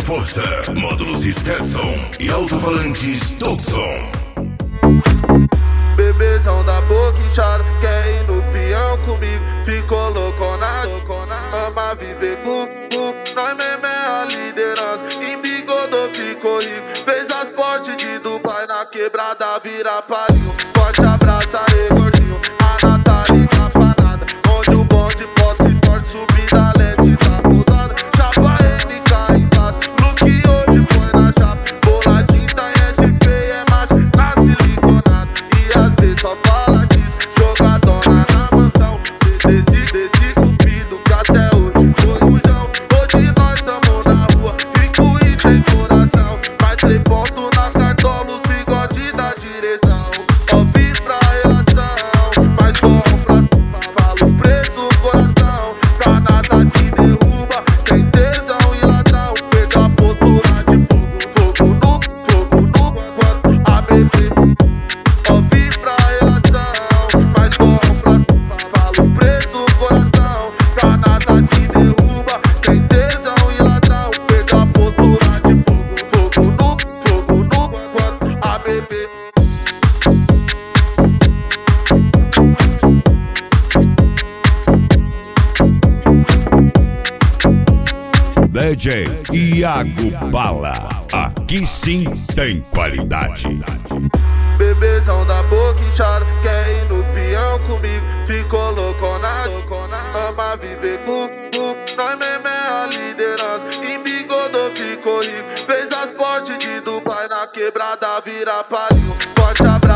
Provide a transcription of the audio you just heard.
força, módulos Stetson e alto-falantes Tucson. Bebezão da boca inchada, quer ir no peão comigo, ficou loucona, ama viver cu, nós mesmo é a liderança, embigodou, ficou rico, fez as portes de Dubai, na quebrada vira parinho, forte abraço aí gordinho, a Natália liga pra nada, onde o bonde pode se torce, subir da lente tá pousada, chapa NK embaixo, look hoje põe na chapa, boladinho tá em SP, é macho, na siliconada, e às vezes só fala disso, jogadona na mansão, desse cupido que até hoje foi um jão, hoje nós tamo na rua, rico e sem coração, mais 3 pontos na cartola, os bigode da direção, ó fiz pra relação, mas corro pra falo preso coração, canada que derruba, tem tesão e ladrão, pega a postura de fogo no quanto a bebê, ó fiz pra relação, mas corro pra falo preso coração, canada que derruba, tem tesão e ladrão, pega a postura de fogo no quanto a bebê. DJ Iago Bala, aqui sim tem qualidade. Bebezão da boca inchada, quer ir no peão comigo, ficou loucona, ama viver cu, nós mesmo é a liderança, embigodou, ficou rico, fez as portes de Dubai, na quebrada vira parinho, forte abraço.